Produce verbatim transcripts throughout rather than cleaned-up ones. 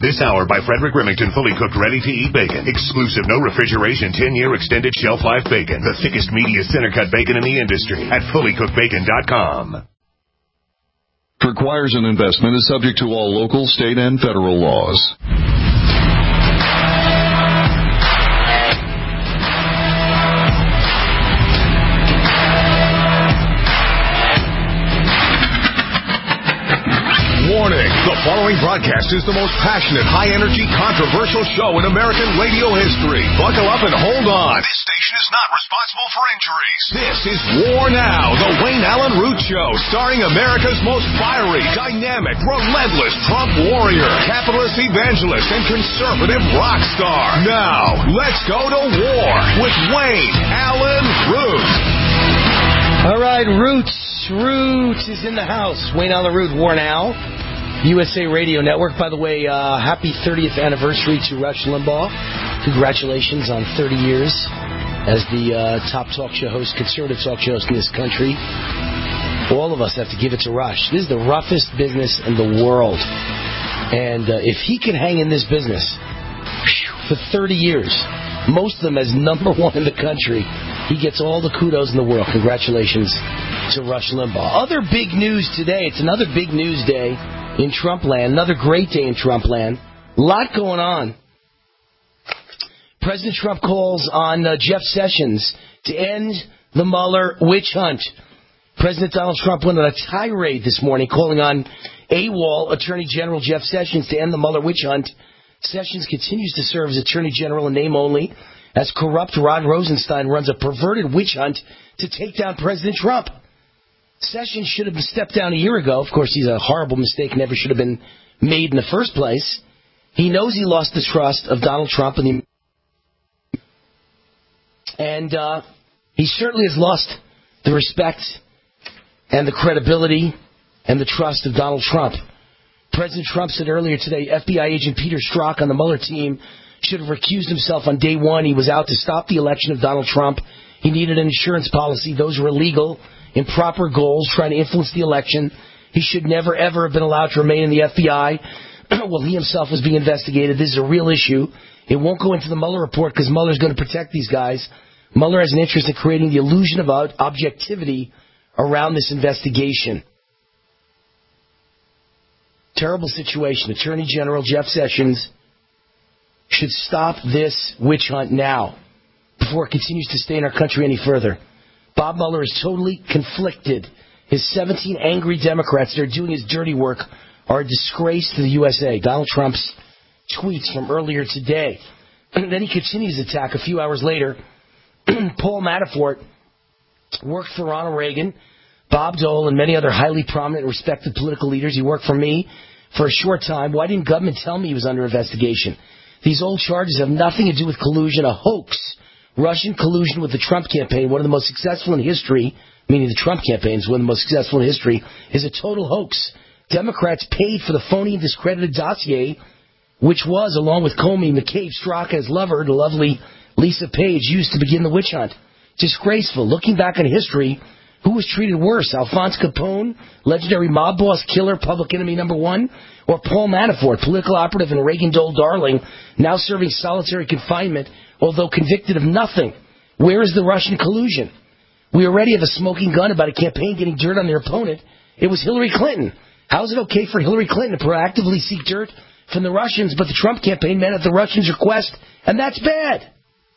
This hour by Frederick Remington, fully cooked, ready-to-eat bacon. Exclusive, no refrigeration, ten-year extended shelf life bacon. The thickest, meatiest, center-cut bacon in the industry at fully cooked bacon dot com. Requires an investment, is subject to all local, state, and federal laws. Warning, the following broadcast is the most passionate, high-energy, controversial show in American radio history. Buckle up and hold on. This station is not responsible for injuries. This is War Now, the Wayne Allen Root Show, starring America's most fiery, dynamic, relentless Trump warrior, capitalist evangelist, and conservative rock star. Now, let's go to war with Wayne Allen Root. All right, Roots. Roots is in the house. Wayne Allen Root, War Now, U S A Radio Network. By the way, uh, happy thirtieth anniversary to Rush Limbaugh. Congratulations on thirty years as the uh, top talk show host, conservative talk show host in this country. All of us have to give it to Rush. This is the roughest business in the world. And uh, if he can hang in this business for thirty years, most of them as number one in the country, he gets all the kudos in the world. Congratulations to Rush Limbaugh. Other big news today. It's another big news day in Trump land. Another great day in Trump land. A lot going on. President Trump calls on uh, Jeff Sessions to end the Mueller witch hunt. President Donald Trump went on a tirade this morning calling on AWOL Attorney General Jeff Sessions to end the Mueller witch hunt. Sessions continues to serve as Attorney General in name only, as corrupt Rod Rosenstein runs a perverted witch hunt to take down President Trump. Sessions should have stepped down a year ago. Of course, he's a horrible mistake, never should have been made in the first place. He knows he lost the trust of Donald Trump, and, the, and uh, he certainly has lost the respect and the credibility and the trust of Donald Trump. President Trump said earlier today, F B I agent Peter Strzok on the Mueller team should have recused himself on day one. He was out to stop the election of Donald Trump. He needed an insurance policy. Those were illegal, improper goals, trying to influence the election. He should never, ever have been allowed to remain in the F B I while he himself was being investigated. This is a real issue. It won't go into the Mueller report because Mueller's going to protect these guys. Mueller has an interest in creating the illusion of objectivity around this investigation. Terrible situation. Attorney General Jeff Sessions should stop this witch hunt now before it continues to stay in our country any further. Bob Mueller is totally conflicted. His seventeen angry Democrats that are doing his dirty work are a disgrace to the U S A. Donald Trump's tweets from earlier today. And then he continues his attack a few hours later. Paul Manafort worked for Ronald Reagan, Bob Dole, and many other highly prominent and respected political leaders. He worked for me for a short time. Why didn't government tell me he was under investigation? These old charges have nothing to do with collusion, a hoax. Russian collusion with the Trump campaign, one of the most successful in history, meaning the Trump campaign is one of the most successful in history, is a total hoax. Democrats paid for the phony and discredited dossier, which was, along with Comey, McCabe, Strzok, and his lover, the lovely Lisa Page, used to begin the witch hunt. Disgraceful. Looking back on history, who was treated worse? Alphonse Capone, legendary mob boss, killer, public enemy number one? Or Paul Manafort, political operative and Reagan Dole darling, now serving solitary confinement, although convicted of nothing? Where is the Russian collusion? We already have a smoking gun about a campaign getting dirt on their opponent. It was Hillary Clinton. How is it okay for Hillary Clinton to proactively seek dirt from the Russians, but the Trump campaign met at the Russians' request, and that's bad?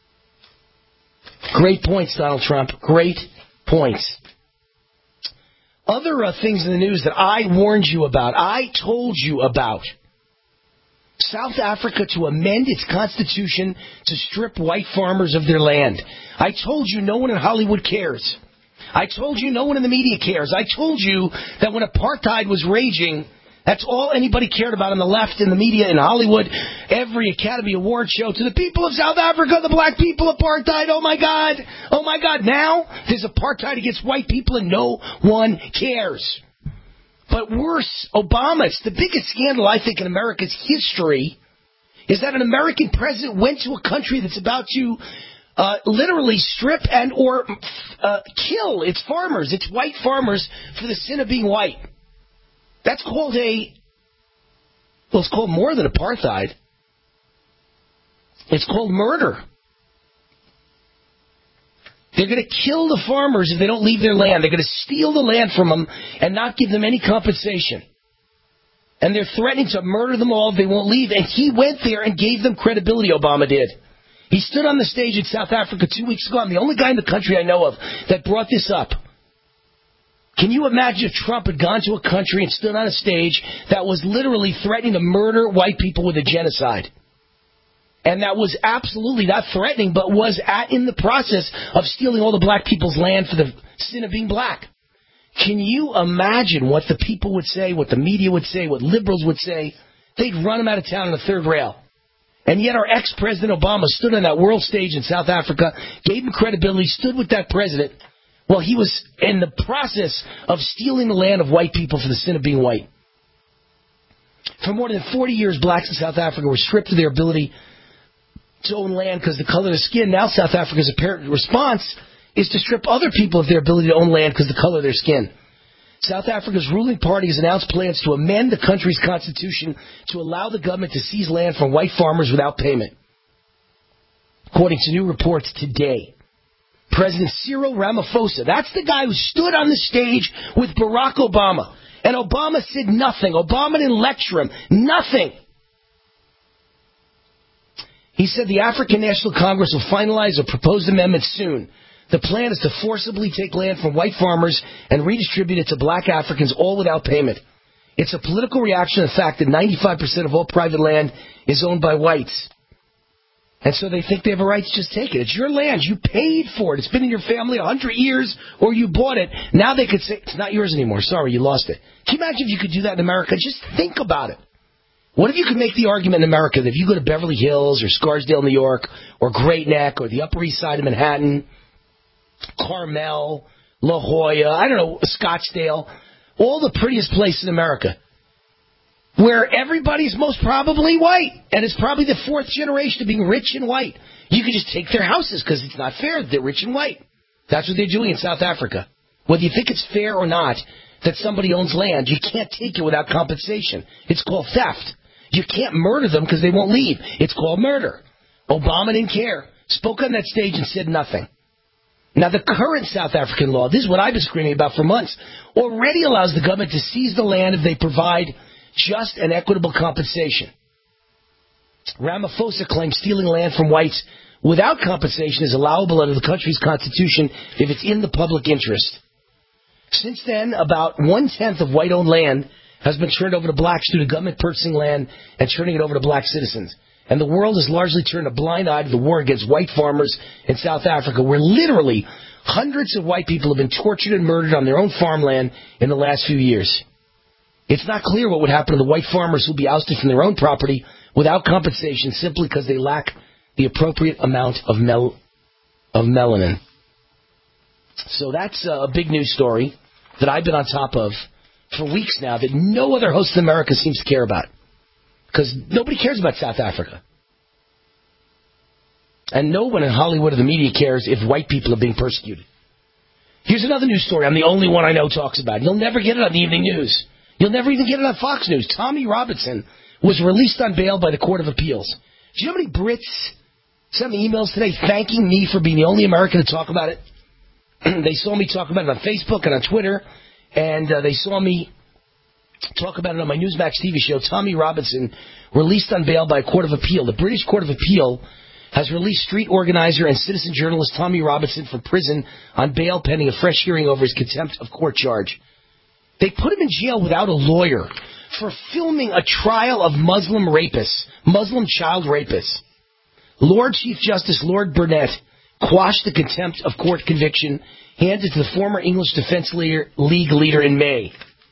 Great points, Donald Trump. Great points. Other uh, things in the news that I warned you about, I told you about. South Africa to amend its constitution to strip white farmers of their land. I told you no one in Hollywood cares. I told you no one in the media cares. I told you that when apartheid was raging, that's all anybody cared about on the left, in the media, in Hollywood, every Academy Award show, to the people of South Africa, the black people, apartheid, oh my God, oh my God. Now there's apartheid against white people and no one cares. But worse, Obama, it's the biggest scandal, I think, in America's history, is that an American president went to a country that's about to uh, literally strip and or uh, kill its farmers, its white farmers, for the sin of being white. That's called a Well, it's called more than apartheid. It's called murder. They're going to kill the farmers if they don't leave their land. They're going to steal the land from them and not give them any compensation. And they're threatening to murder them all if they won't leave. And he went there and gave them credibility, Obama did. He stood on the stage in South Africa two weeks ago. I'm the only guy in the country I know of that brought this up. Can you imagine if Trump had gone to a country and stood on a stage that was literally threatening to murder white people with a genocide? And that was absolutely not threatening, but was at in the process of stealing all the black people's land for the sin of being black. Can you imagine what the people would say, what the media would say, what liberals would say? They'd run him out of town on the third rail. And yet our ex-President Obama stood on that world stage in South Africa, gave him credibility, stood with that president while he was in the process of stealing the land of white people for the sin of being white. For more than forty years, blacks in South Africa were stripped of their ability to own land because of the color of their skin. Now South Africa's apparent response is to strip other people of their ability to own land because of the color of their skin. South Africa's ruling party has announced plans to amend the country's constitution to allow the government to seize land from white farmers without payment. According to new reports today, President Cyril Ramaphosa, that's the guy who stood on the stage with Barack Obama, and Obama said nothing. Obama didn't lecture him. Nothing. He said the African National Congress will finalize a proposed amendment soon. The plan is to forcibly take land from white farmers and redistribute it to black Africans, all without payment. It's a political reaction to the fact that ninety-five percent of all private land is owned by whites. And so they think they have a right to just take it. It's your land. You paid for it. It's been in your family a hundred years, or you bought it. Now they could say, it's not yours anymore. Sorry, you lost it. Can you imagine if you could do that in America? Just think about it. What if you could make the argument in America that if you go to Beverly Hills or Scarsdale, New York, or Great Neck, or the Upper East Side of Manhattan, Carmel, La Jolla, I don't know, Scottsdale, all the prettiest places in America, where everybody's most probably white, and it's probably the fourth generation of being rich and white. You could just take their houses because it's not fair that they're rich and white. That's what they're doing in South Africa. Whether you think it's fair or not that somebody owns land, you can't take it without compensation. It's called theft. You can't murder them because they won't leave. It's called murder. Obama didn't care. Spoke on that stage and said nothing. Now, the current South African law, this is what I've been screaming about for months, already allows the government to seize the land if they provide just and equitable compensation. Ramaphosa claims stealing land from whites without compensation is allowable under the country's constitution if it's in the public interest. Since then, about one-tenth of white-owned land has been turned over to blacks due to government purchasing land and turning it over to black citizens. And the world has largely turned a blind eye to the war against white farmers in South Africa, where literally hundreds of white people have been tortured and murdered on their own farmland in the last few years. It's not clear what would happen to the white farmers who will be ousted from their own property without compensation simply because they lack the appropriate amount of mel- of melanin. So that's a big news story that I've been on top of for weeks now that no other host in America seems to care about. Because nobody cares about South Africa. And no one in Hollywood or the media cares if white people are being persecuted. Here's another news story I'm the only one I know talks about. You'll never get it on the evening news. You'll never even get it on Fox News. Tommy Robinson was released on bail by the Court of Appeals. Do you know how many Brits sent me emails today thanking me for being the only American to talk about it? They saw me talk about it on Facebook and on Twitter, and uh, they saw me talk about it on my Newsmax T V show. Tommy Robinson released on bail by a Court of Appeal. The British Court of Appeal has released street organizer and citizen journalist Tommy Robinson from prison on bail pending a fresh hearing over his contempt of court charge. They put him in jail without a lawyer for filming a trial of Muslim rapists, Muslim child rapists. Lord Chief Justice Lord Burnett quashed the contempt of court conviction handed to the former English Defence League leader in May,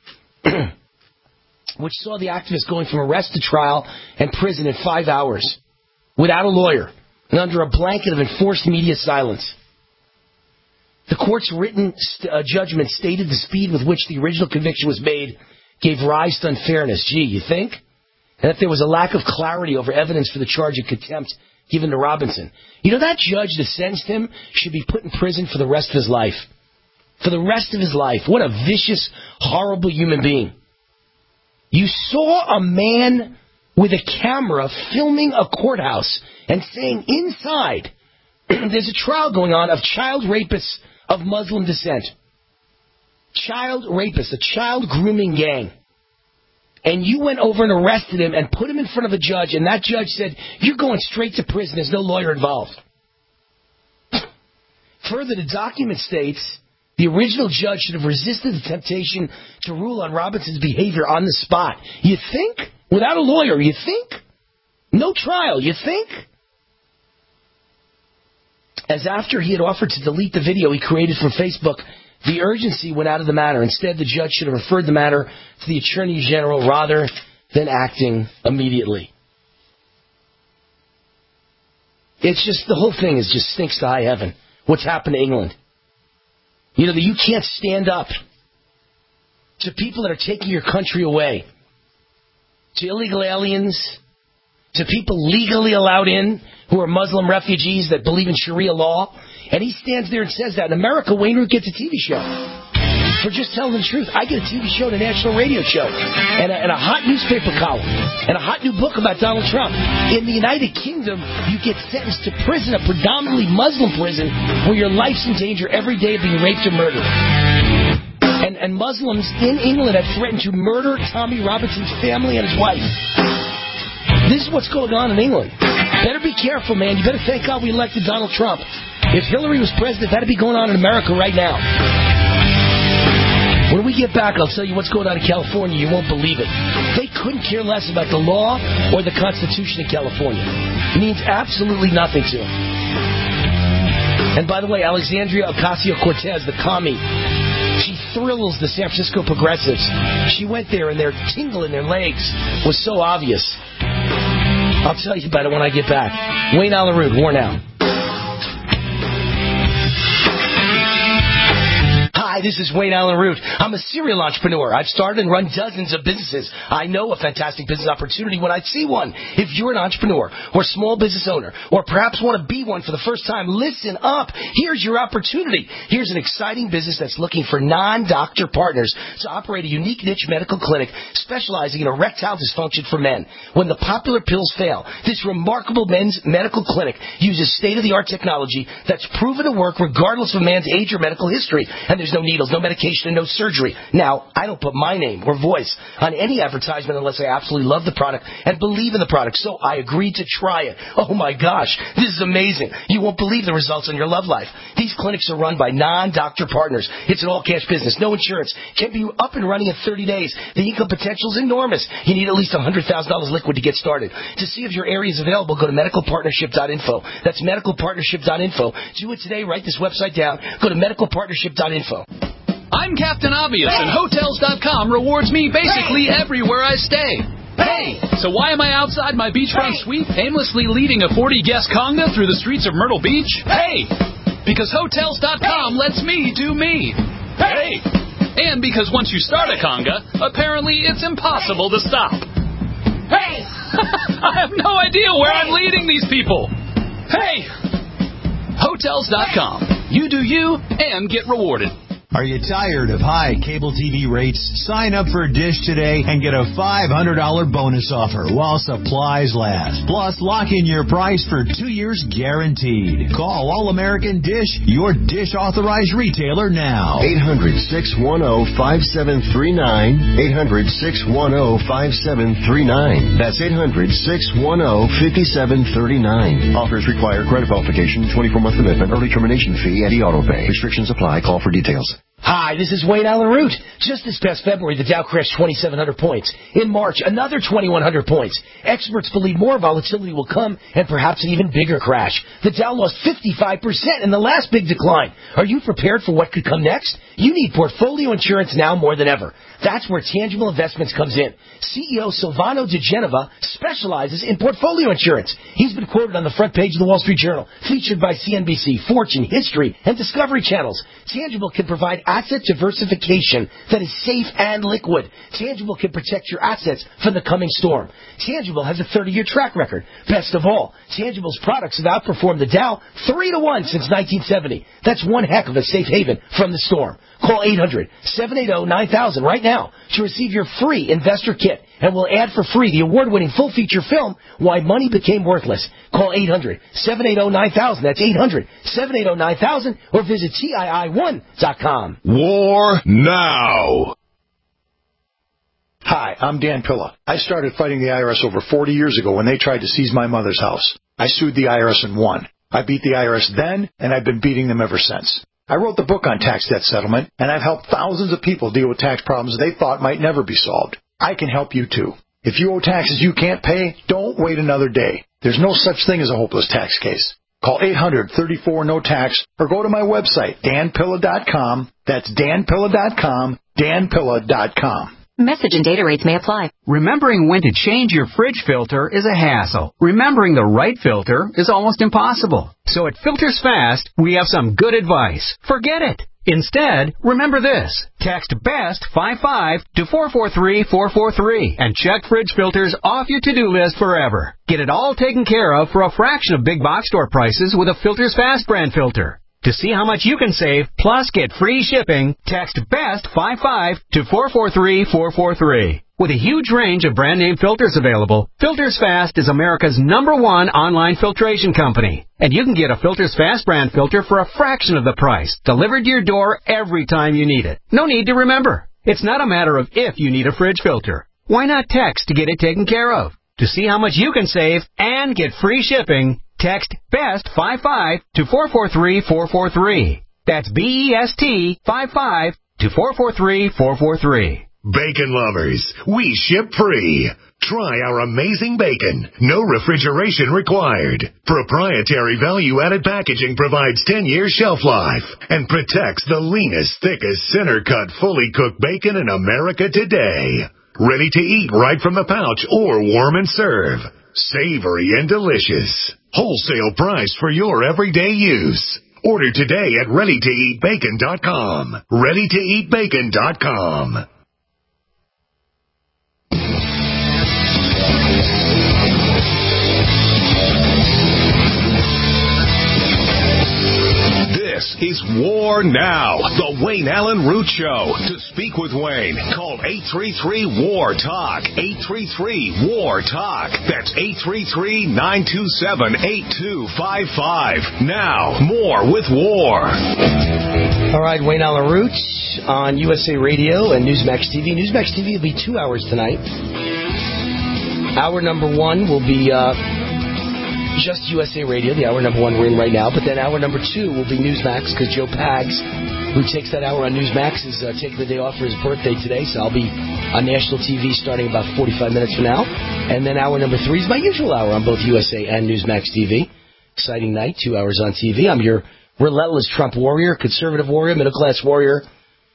which saw the activist going from arrest to trial and prison in five hours without a lawyer and under a blanket of enforced media silence. The court's written st- uh, judgment stated the speed with which the original conviction was made gave rise to unfairness. Gee, you think? And that there was a lack of clarity over evidence for the charge of contempt given to Robinson. You know, that judge that sentenced him should be put in prison for the rest of his life. For the rest of his life. What a vicious, horrible human being. You saw a man with a camera filming a courthouse and saying inside there's a trial going on of child rapists of Muslim descent. Child rapists, a child grooming gang. And you went over and arrested him and put him in front of a judge, and that judge said, you're going straight to prison, there's no lawyer involved. Further, the document states the original judge should have resisted the temptation to rule on Robinson's behavior on the spot. You think? Without a lawyer, you think? No trial, you think? As after he had offered to delete the video he created for Facebook, the urgency went out of the matter. Instead, the judge should have referred the matter to the Attorney General rather than acting immediately. It's just, the whole thing is just stinks to high heaven. What's happened to England? You know, that you can't stand up to people that are taking your country away, to illegal aliens, to people legally allowed in who are Muslim refugees that believe in Sharia law. And he stands there and says that. In America, Wayne Root gets a T V show for just telling the truth. I get a T V show and a national radio show and a, and a hot newspaper column and a hot new book about Donald Trump. In the United Kingdom, you get sentenced to prison, a predominantly Muslim prison, where your life's in danger every day of being raped or murdered. And, and Muslims in England have threatened to murder Tommy Robinson's family and his wife. This is what's going on in England. Better be careful, man. You better thank God we elected Donald Trump. If Hillary was president, that'd be going on in America right now. When we get back, I'll tell you what's going on in California. You won't believe it. They couldn't care less about the law or the Constitution of California. It means absolutely nothing to them. And by the way, Alexandria Ocasio-Cortez, the commie, she thrills the San Francisco progressives. She went there and their tingle in their legs was so obvious. I'll tell you about it when I get back. Wayne Allyn Root, War Now. Hi, this is Wayne Allyn Root. I'm a serial entrepreneur. I've started and run dozens of businesses. I know a fantastic business opportunity when I see one. If you're an entrepreneur or small business owner or perhaps want to be one for the first time, listen up. Here's your opportunity. Here's an exciting business that's looking for non-doctor partners to operate a unique niche medical clinic specializing in erectile dysfunction for men. When the popular pills fail, this remarkable men's medical clinic uses state-of-the-art technology that's proven to work regardless of a man's age or medical history. And there's no needles, no medication, and no surgery. Now, I don't put my name or voice on any advertisement unless I absolutely love the product and believe in the product. So I agreed to try it. Oh my gosh, this is amazing. You won't believe the results in your love life. These clinics are run by non-doctor partners. It's an all-cash business, no insurance. Can be up and running in thirty days. The income potential is enormous. You need at least one hundred thousand dollars liquid to get started. To see if your area is available, go to medical partnership dot info. That's medical partnership dot info. Do it today. Write this website down. Go to medical partnership dot info. I'm Captain Obvious, and Hotels dot com rewards me basically everywhere I stay. Hey! So why am I outside my beachfront suite aimlessly leading a forty-guest conga through the streets of Myrtle Beach? Hey! Because Hotels dot com lets me do me. Hey! And because once you start a conga, apparently it's impossible to stop. Hey! I have no idea where I'm leading these people. Hey! Hotels dot com. You do you and get rewarded. Are you tired of high cable T V rates? Sign up for Dish today and get a five hundred dollars bonus offer while supplies last. Plus, lock in your price for two years guaranteed. Call All-American Dish, your Dish authorized retailer now. eight hundred, six one zero, five seven three nine. eight hundred, six one zero, five seven three nine. That's eight hundred, six one zero, five seven three nine. Offers require credit qualification, twenty-four month commitment, early termination fee, and e-auto pay. Restrictions apply. Call for details. Hi, this is Wayne Allyn Root. Just this past February, the Dow crashed twenty-seven hundred points. In March, another twenty-one hundred points. Experts believe more volatility will come and perhaps an even bigger crash. The Dow lost fifty-five percent in the last big decline. Are you prepared for what could come next? You need portfolio insurance now more than ever. That's where Tangible Investments comes in. C E O Silvano De Genova specializes in portfolio insurance. He's been quoted on the front page of the Wall Street Journal, featured by C N B C, Fortune, History, and Discovery Channels. Tangible can provide asset diversification that is safe and liquid. Tangible can protect your assets from the coming storm. Tangible has a thirty-year track record. Best of all, Tangible's products have outperformed the Dow three to one since nineteen seventy. That's one heck of a safe haven from the storm. Call eight hundred, seven eight zero, nine thousand right now to receive your free investor kit. And we'll add for free the award-winning full-feature film, Why Money Became Worthless. Call eight hundred, seven eight zero, nine thousand. That's eight hundred, seven eight zero, nine thousand. Or visit T I I one dot com. War now. Hi, I'm Dan Pilla. I started fighting the I R S over forty years ago when they tried to seize my mother's house. I sued the I R S and won. I beat the I R S then, and I've been beating them ever since. I wrote the book on tax debt settlement, and I've helped thousands of people deal with tax problems they thought might never be solved. I can help you, too. If you owe taxes you can't pay, don't wait another day. There's no such thing as a hopeless tax case. Call eight hundred, thirty-four, no tax or go to my website, dan pilla dot com. That's dan pilla dot com, dan pilla dot com. Message and data rates may apply. Remembering when to change your fridge filter is a hassle. Remembering the right filter is almost impossible. So at Filters Fast, we have some good advice. Forget it. Instead, remember this. Text BEST fifty-five to four four three, four four three and check fridge filters off your to-do list forever. Get it all taken care of for a fraction of big box store prices with a Filters Fast brand filter. To see how much you can save, plus get free shipping, text BEST fifty-five to four four three, four four three. With a huge range of brand name filters available, Filters Fast is America's number one online filtration company. And you can get a Filters Fast brand filter for a fraction of the price, delivered to your door every time you need it. No need to remember. It's not a matter of if you need a fridge filter. Why not text to get it taken care of? To see how much you can save and get free shipping, text BEST fifty-five to four four three, four four three. That's B E S T fifty-five to four four three, four four three. Bacon lovers, we ship free. Try our amazing bacon. No refrigeration required. Proprietary value-added packaging provides ten years shelf life and protects the leanest, thickest, center-cut, fully cooked bacon in America today. Ready to eat right from the pouch or warm and serve. Savory and delicious. Wholesale price for your everyday use. Order today at ready to eat bacon dot com. ready to eat bacon dot com. This is War Now, the Wayne Allen Root Show. To speak with Wayne, call eight three three, W A R, TALK. eight three three, W A R, TALK. That's eight three three, nine two seven, eight two five five. Now, more with War. All right, Wayne Allen Root on U S A Radio and Newsmax T V. Newsmax T V will be two hours tonight. Hour number one will be uh, just U S A Radio, the hour number one we're in right now. But then hour number two will be Newsmax, because Joe Pags, who takes that hour on Newsmax, is uh, taking the day off for his birthday today. So I'll be on national T V starting about forty-five minutes from now. And then hour number three is my usual hour on both U S A and Newsmax T V. Exciting night, two hours on T V. I'm your relentless Trump warrior, conservative warrior, middle-class warrior,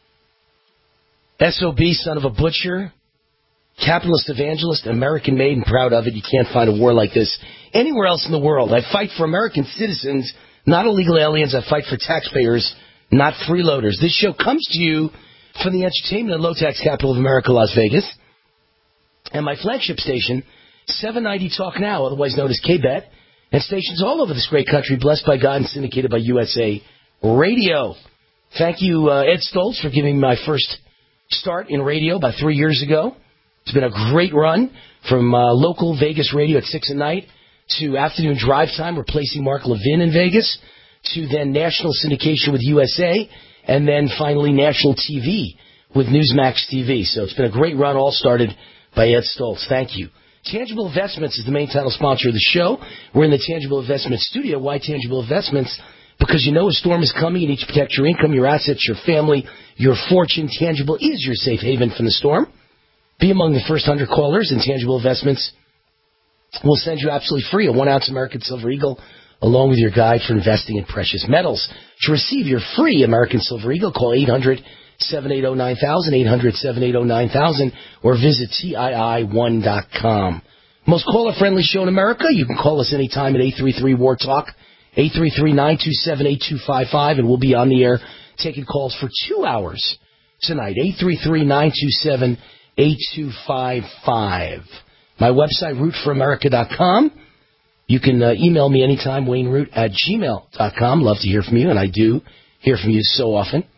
S O B, son of a butcher, capitalist evangelist, American-made and proud of it. You can't find a war like this anywhere else in the world. I fight for American citizens, not illegal aliens. I fight for taxpayers, not freeloaders. This show comes to you from the entertainment and low-tax capital of America, Las Vegas, and my flagship station, seven ninety Talk Now, otherwise known as K-Bet, and stations all over this great country, blessed by God and syndicated by U S A Radio. Thank you, uh, Ed Stoltz, for giving me my first start in radio about three years ago. It's been a great run from uh, local Vegas radio at six at night to afternoon drive time, replacing Mark Levin in Vegas, to then national syndication with U S A, and then finally national T V with Newsmax T V. So it's been a great run, all started by Ed Stoltz. Thank you. Tangible Investments is the main title sponsor of the show. We're in the Tangible Investments studio. Why Tangible Investments? Because you know a storm is coming. You need to protect your income, your assets, your family, your fortune. Tangible is your safe haven from the storm. Be among the first one hundred callers, and Tangible Investments will send you absolutely free a one-ounce American Silver Eagle along with your guide for investing in precious metals. To receive your free American Silver Eagle, call eight hundred, seven eight zero, nine thousand, eight hundred, seven eight zero, nine thousand, or visit T I I one dot com. Most caller-friendly show in America. You can call us anytime at eight three three, W A R, TALK, eight three three, nine two seven, eight two five five, and we'll be on the air taking calls for two hours tonight, eight three three, nine two seven, eight two five five. My website, root for america dot com. You can uh, email me anytime, wayne root at gmail dot com. Love to hear from you, and I do hear from you so often.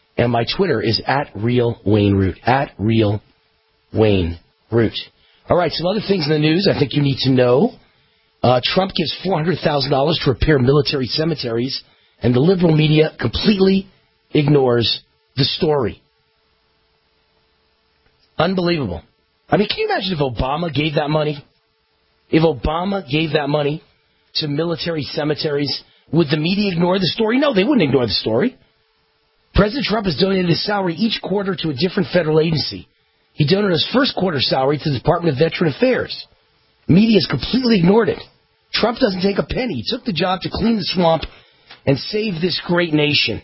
And my Twitter is at Real Wayne Root. At Real Wayne Root. All right, some other things in the news I think you need to know. Uh, Trump gives four hundred thousand dollars to repair military cemeteries, and the liberal media completely ignores the story. Unbelievable. I mean, can you imagine if Obama gave that money? If Obama gave that money to military cemeteries, would the media ignore the story? No, they wouldn't ignore the story. President Trump has donated his salary each quarter to a different federal agency. He donated his first quarter salary to the Department of Veteran Affairs. Media has completely ignored it. Trump doesn't take a penny. He took the job to clean the swamp and save this great nation.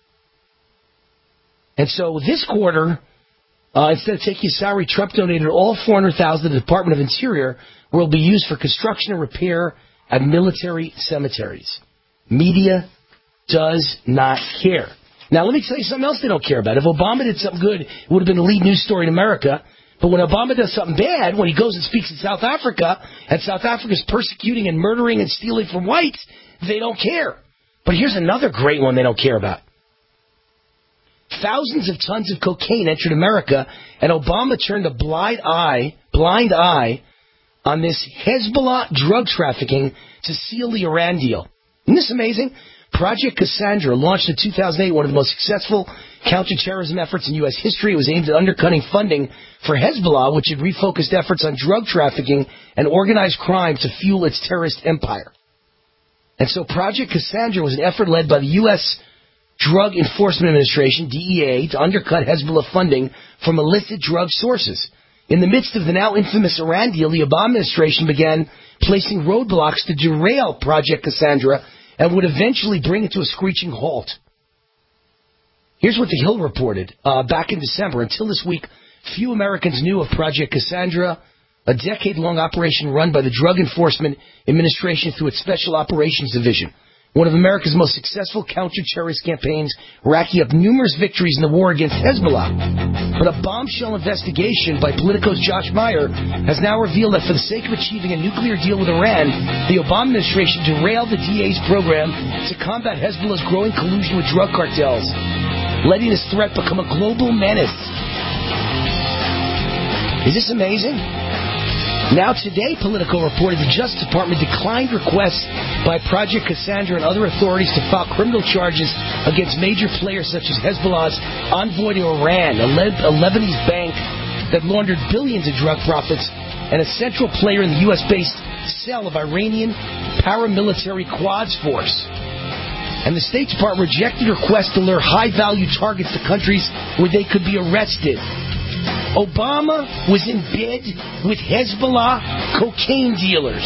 And so this quarter, uh, instead of taking his salary, Trump donated all four hundred thousand dollars to the Department of Interior, where it will be used for construction and repair at military cemeteries. Media does not care. Now, let me tell you something else they don't care about. If Obama did something good, it would have been a lead news story in America. But when Obama does something bad, when he goes and speaks in South Africa, and South Africa is persecuting and murdering and stealing from whites, they don't care. But here's another great one they don't care about. Thousands of tons of cocaine entered America, and Obama turned a blind eye, blind eye on this Hezbollah drug trafficking to seal the Iran deal. Isn't this amazing? Project Cassandra, launched in two thousand eight, one of the most successful counterterrorism efforts in U S history. It was aimed at undercutting funding for Hezbollah, which had refocused efforts on drug trafficking and organized crime to fuel its terrorist empire. And so Project Cassandra was an effort led by the U S Drug Enforcement Administration, D E A, to undercut Hezbollah funding from illicit drug sources. In the midst of the now infamous Iran deal, the Obama administration began placing roadblocks to derail Project Cassandra and would eventually bring it to a screeching halt. Here's what The Hill reported uh, back in December. Until this week, few Americans knew of Project Cassandra, a decade-long operation run by the Drug Enforcement Administration through its Special Operations Division. One of America's most successful counter-terrorist campaigns, racking up numerous victories in the war against Hezbollah. But a bombshell investigation by Politico's Josh Meyer has now revealed that for the sake of achieving a nuclear deal with Iran, the Obama administration derailed the D A's program to combat Hezbollah's growing collusion with drug cartels, letting this threat become a global menace. Is this amazing? Now today, Politico reported the Justice Department declined requests by Project Cassandra and other authorities to file criminal charges against major players such as Hezbollah's envoy to Iran, a, Le- a Lebanese bank that laundered billions of drug profits, and a central player in the U S-based cell of Iranian paramilitary Quds Force. And the State Department rejected requests to lure high-value targets to countries where they could be arrested. Obama was in bed with Hezbollah cocaine dealers.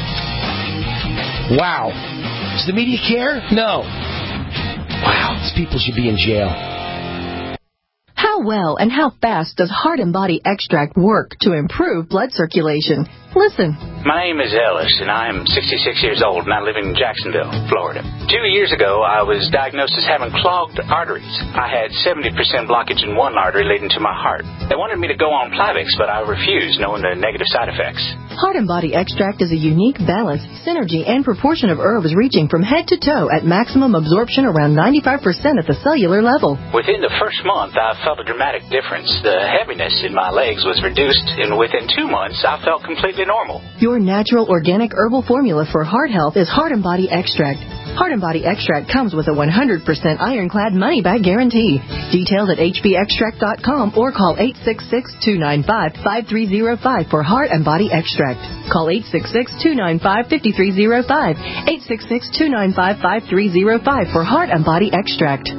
Wow. Does the media care? No. Wow, these people should be in jail. How well and how fast does Heart and Body Extract work to improve blood circulation? Listen. My name is Ellis, and I am sixty-six years old, and I live in Jacksonville, Florida. Two years ago, I was diagnosed as having clogged arteries. I had seventy percent blockage in one artery leading to my heart. They wanted me to go on Plavix, but I refused, knowing the negative side effects. Heart and Body Extract is a unique balance, synergy, and proportion of herbs reaching from head to toe at maximum absorption around ninety-five percent at the cellular level. Within the first month, I felt a dramatic difference. The heaviness in my legs was reduced, and within two months, I felt completely normal. Your natural organic herbal formula for heart health is Heart and Body Extract. Heart and Body Extract comes with a one hundred percent ironclad money-back guarantee. Details at h b extract dot com or call eight six six, two nine five, five three zero five for Heart and Body Extract. Call eight six six, two nine five, five three zero five, eight six six, two nine five, five three zero five for Heart and Body Extract.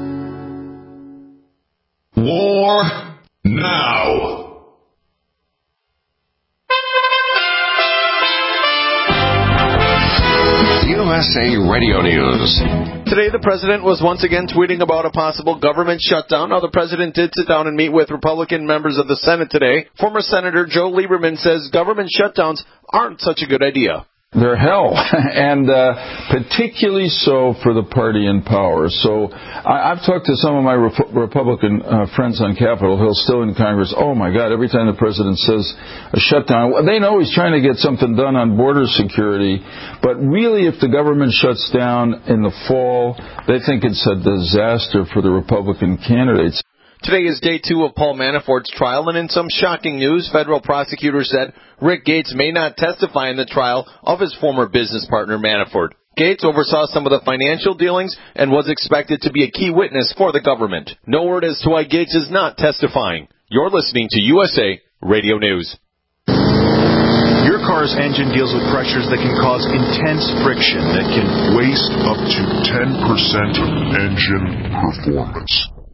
War now. U S A Radio News. Today, the president was once again tweeting about a possible government shutdown. Now, the president did sit down and meet with Republican members of the Senate today. Former Senator Joe Lieberman says government shutdowns aren't such a good idea. they're hell, and uh, particularly so for the party in power. So I, I've talked to some of my Rep- Republican uh, friends on Capitol Hill, still in Congress. Oh, my God, every time the president says a shutdown, they know he's trying to get something done on border security, but really if the government shuts down in the fall, they think it's a disaster for the Republican candidates. Today is day two of Paul Manafort's trial, and in some shocking news, federal prosecutors said Rick Gates may not testify in the trial of his former business partner Manafort. Gates oversaw some of the financial dealings and was expected to be a key witness for the government. No word as to why Gates is not testifying. You're listening to U S A Radio News. Your car's engine deals with pressures that can cause intense friction that can waste up to ten percent of engine performance.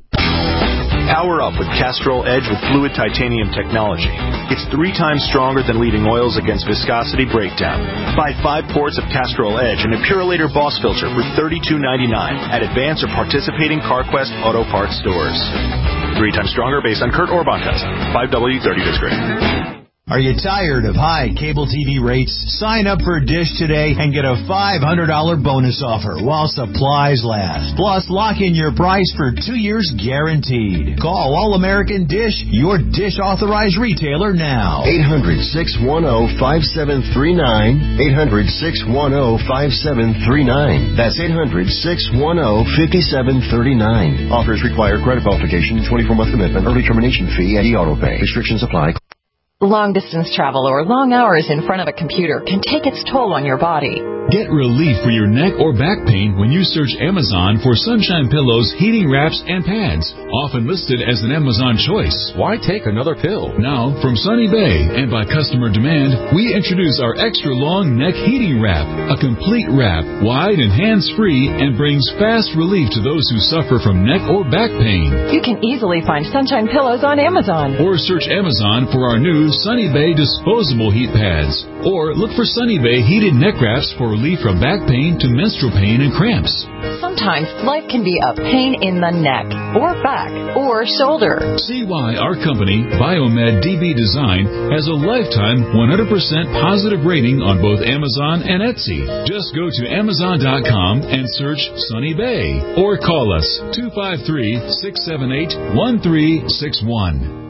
Power up with Castrol Edge with fluid titanium technology. It's three times stronger than leading oils against viscosity breakdown. Buy five quarts of Castrol Edge and a Purolator Boss filter for thirty-two ninety-nine at Advance or participating CarQuest Auto Parts stores. Three times stronger based on Kurt Orban test. five W thirty disc rating. Are you tired of high cable T V rates? Sign up for Dish today and get a five hundred dollars bonus offer while supplies last. Plus, lock in your price for two years guaranteed. Call All American Dish, your Dish authorized retailer now. eight hundred, six one zero, five seven three nine. eight hundred, six one zero, five seven three nine. That's eight hundred, six one zero, five seven three nine. Offers require credit qualification, twenty-four month commitment, early termination fee, and e-auto pay. Restrictions apply. Long-distance travel or long hours in front of a computer can take its toll on your body. Get relief for your neck or back pain when you search Amazon for Sunshine Pillows, heating wraps, and pads. Often listed as an Amazon choice. Why take another pill? Now, from Sunny Bay and by customer demand, we introduce our extra long neck heating wrap. A complete wrap, wide and hands-free, and brings fast relief to those who suffer from neck or back pain. You can easily find Sunshine Pillows on Amazon. Or search Amazon for our new Sunny Bay disposable heat pads. Or look for Sunny Bay heated neck wraps for relief from back pain to menstrual pain and cramps. Sometimes life can be a pain in the neck, or back, or shoulder. See why our company, Biomed D B Design, has a lifetime one hundred percent positive rating on both Amazon and Etsy. Just go to Amazon dot com and search Sunny Bay, or call us two five three, six seven eight, one three six one.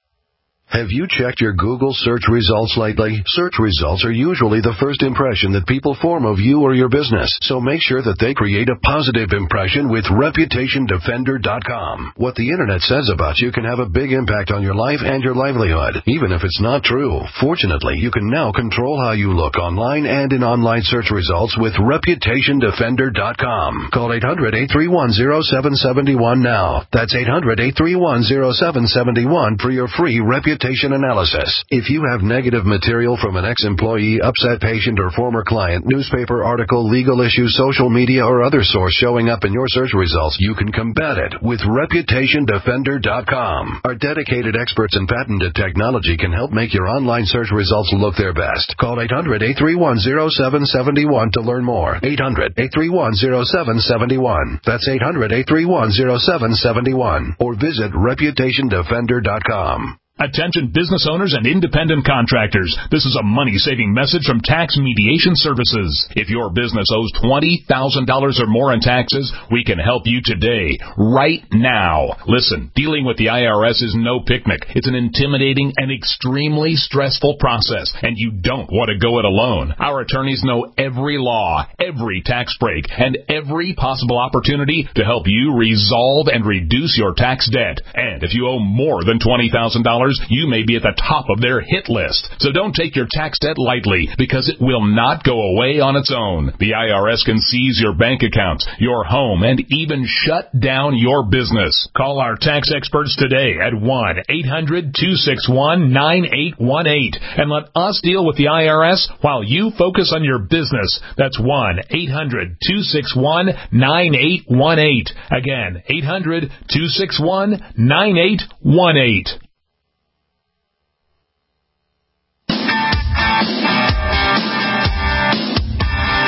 Have you checked your Google search results lately? Search results are usually the first impression that people form of you or your business, so make sure that they create a positive impression with Reputation Defender dot com. What the Internet says about you can have a big impact on your life and your livelihood, even if it's not true. Fortunately, you can now control how you look online and in online search results with Reputation Defender dot com. Call eight hundred, eight three one, zero seven seven one now. That's eight hundred, eight three one, zero seven seven one for your free Reputation analysis. If you have negative material from an ex-employee, upset patient, or former client, newspaper article, legal issue, social media, or other source showing up in your search results, you can combat it with Reputation Defender dot com. Our dedicated experts in patented technology can help make your online search results look their best. Call eight hundred, eight three one, zero seven seven one to learn more. eight hundred, eight three one, zero seven seven one. That's eight hundred, eight three one, zero seven seven one. Or visit Reputation Defender dot com. Attention business owners and independent contractors. This is a money-saving message from Tax Mediation Services. If your business owes twenty thousand dollars or more in taxes, we can help you today, right now. Listen, dealing with the I R S is no picnic. It's an intimidating and extremely stressful process, and you don't want to go it alone. Our attorneys know every law, every tax break, and every possible opportunity to help you resolve and reduce your tax debt. And if you owe more than twenty thousand dollars, you may be at the top of their hit list. So don't take your tax debt lightly, because it will not go away on its own. The I R S can seize your bank accounts, your home, and even shut down your business. Call our tax experts today at one eight hundred, two six one, nine eight one eight and let us deal with the I R S while you focus on your business. That's one eight hundred, two six one, nine eight one eight. Again, eight hundred, two six one, nine eight one eight.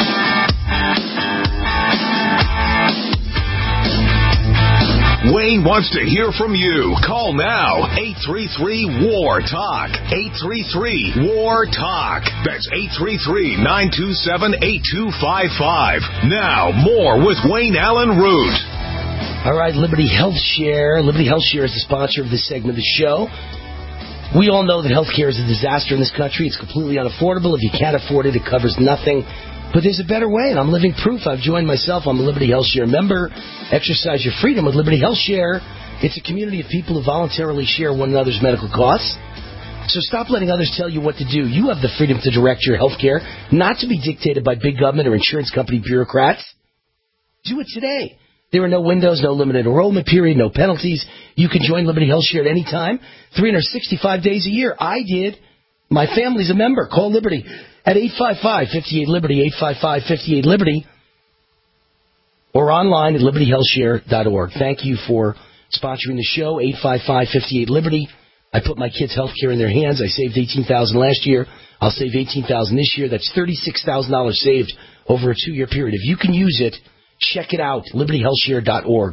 Wayne wants wants to hear from you. Call now. eight three three, W A R, TALK. eight three three, W A R, TALK. That's eight three three, nine two seven, eight two five five. Now, more with Wayne Allen Root. All right, Liberty Health Share. Liberty Health Share is the sponsor of this segment of the show. We all know that health care is a disaster in this country. It's completely unaffordable. If you can't afford it, it covers nothing. But there's a better way, and I'm living proof. I've joined myself. I'm a Liberty Health Share member. Exercise your freedom with Liberty Health Share. It's a community of people who voluntarily share one another's medical costs. So stop letting others tell you what to do. You have the freedom to direct your health care, not to be dictated by big government or insurance company bureaucrats. Do it today. There are no windows, no limited enrollment period, no penalties. You can join Liberty Health Share at any time, three hundred sixty-five days a year. I did. My family's a member. Call Liberty at eight five five, five eight Liberty, eight five five, five eight Liberty, or online at liberty health share dot org. Thank you for sponsoring the show, eight five five, five eight Liberty. I put my kids' health care in their hands. I saved eighteen thousand dollars last year. I'll save eighteen thousand dollars this year. That's thirty-six thousand dollars saved over a two-year period. If you can use it, check it out, liberty health share dot org.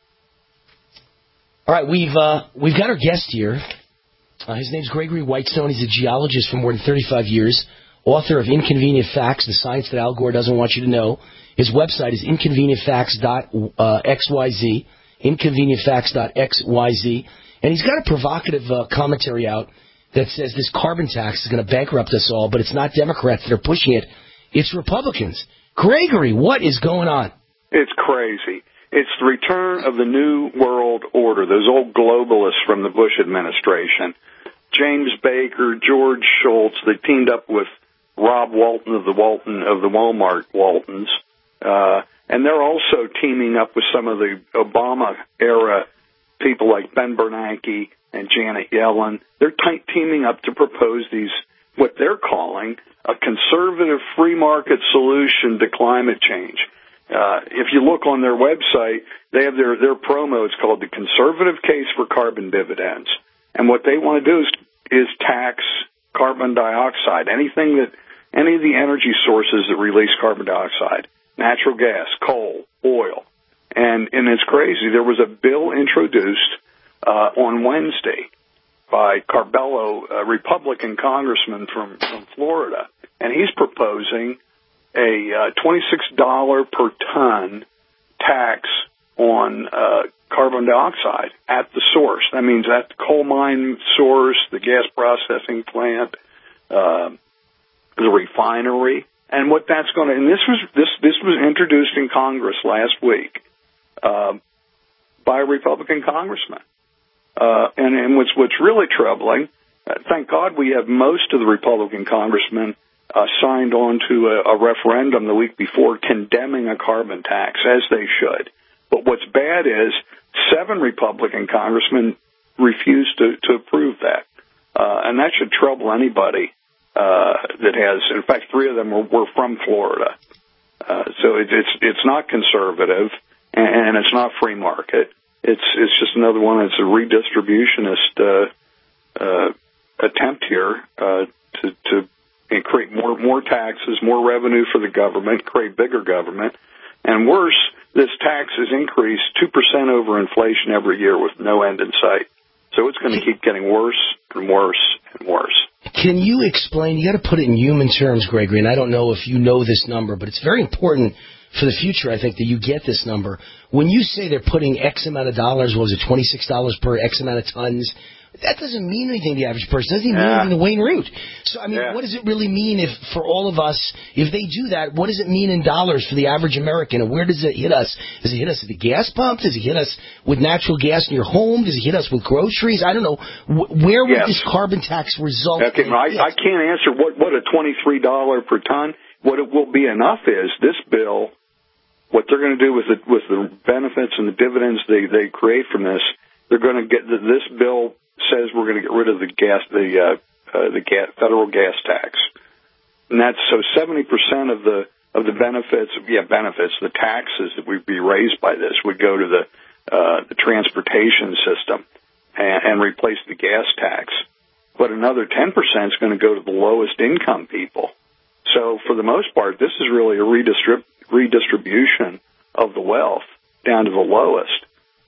All right, we've uh, we've got our guest here. Uh, his name's Gregory Whitestone. He's a geologist for more than thirty-five years, author of Inconvenient Facts, the science that Al Gore doesn't want you to know. His website is inconvenient facts dot x y z, inconvenient facts dot x y z. And he's got a provocative uh, commentary out that says this carbon tax is going to bankrupt us all, but it's not Democrats that are pushing it. It's Republicans. Gregory, what is going on? It's crazy. It's the return of the New World Order, those old globalists from the Bush administration. James Baker, George Shultz, they teamed up with Rob Walton of the Walton of the Walmart Waltons, uh, and they're also teaming up with some of the Obama-era people like Ben Bernanke and Janet Yellen. They're t- teaming up to propose these, what they're calling a conservative free market solution to climate change. Uh, if you look on their website, they have their, their promo. It's called the Conservative Case for Carbon Dividends. And what they want to do is, is tax carbon dioxide, anything that, any of the energy sources that release carbon dioxide, natural gas, coal, oil. And, and it's crazy. There was a bill introduced uh, on Wednesday by Carbello, a Republican congressman from, from Florida, and he's proposing a uh, twenty-six dollars per ton tax on uh, carbon dioxide at the source. That means at the coal mine source, the gas processing plant, uh, the refinery, and what that's going to. And this was this this was introduced in Congress last week uh, by a Republican congressman. Uh, and, and what's what's really troubling. Uh, thank God we have most of the Republican congressmen Uh, signed on to a, a referendum the week before condemning a carbon tax, as they should. But what's bad is seven Republican congressmen refused to, to approve that. Uh, and that should trouble anybody uh, that has, in fact, three of them were, were from Florida. Uh, so it, it's it's not conservative, and, and it's not free market. It's it's just another one that's a redistributionist uh, uh, attempt here uh, to, to and create more more taxes, more revenue for the government, create bigger government. And worse, this tax is increased two percent over inflation every year with no end in sight. So it's going to keep getting worse and worse and worse. Can you explain, you got to put it in human terms, Gregory, and I don't know if you know this number, but it's very important for the future, I think, that you get this number. When you say they're putting X amount of dollars, what was it, twenty-six dollars per X amount of tons, that doesn't mean anything to the average person. It doesn't even yeah. mean anything to Wayne Root. So, I mean, yeah. what does it really mean if, for all of us, if they do that, what does it mean in dollars for the average American? And where does it hit us? Does it hit us at the gas pump? Does it hit us with natural gas in your home? Does it hit us with groceries? I don't know. Where would yes. this carbon tax result okay, in? I, I can't answer what, what a twenty-three dollars per ton. What it will be enough is this bill, what they're going to do with the, with the benefits and the dividends they, they create from this, they're going to get the, this bill says we're going to get rid of the gas, the uh, uh, the gas, federal gas tax, and that's so seventy percent of the of the benefits, yeah, benefits, the taxes that would be raised by this would go to the uh, the transportation system and, and replace the gas tax, but another ten percent is going to go to the lowest income people. So for the most part, this is really a redistrib- redistribution of the wealth down to the lowest.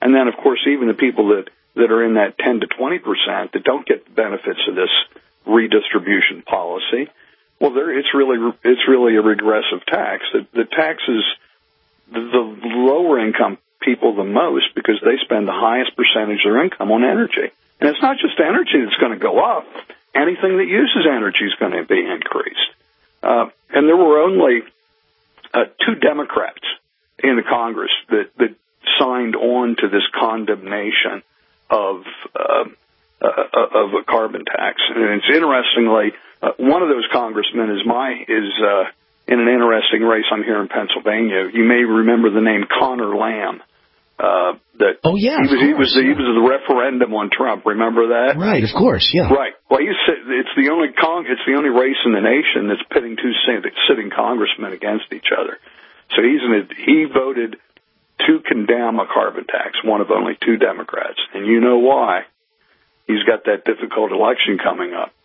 And then, of course, even the people that, that are in that ten to twenty percent that don't get the benefits of this redistribution policy, well, there, it's really it's really a regressive tax. The, the taxes the, the lower income people the most because they spend the highest percentage of their income on energy. And it's not just energy that's going to go up. Anything that uses energy is going to be increased. Uh, and there were only uh, two Democrats in the Congress that, that signed on to this condemnation of uh, uh, of a carbon tax. And it's interestingly, uh, one of those congressmen is my is uh, in an interesting race. I'm here in Pennsylvania. You may remember the name Connor Lamb. Uh, that oh yeah, he was course, he was the, yeah. he was the referendum on Trump. Remember that? Right, of course, yeah. Right. Well, he's it's the only con it's the only race in the nation that's pitting two sitting congressmen against each other. So he's in a, he voted to condemn a carbon tax, one of only two Democrats, and you know why? He's got that difficult election coming up.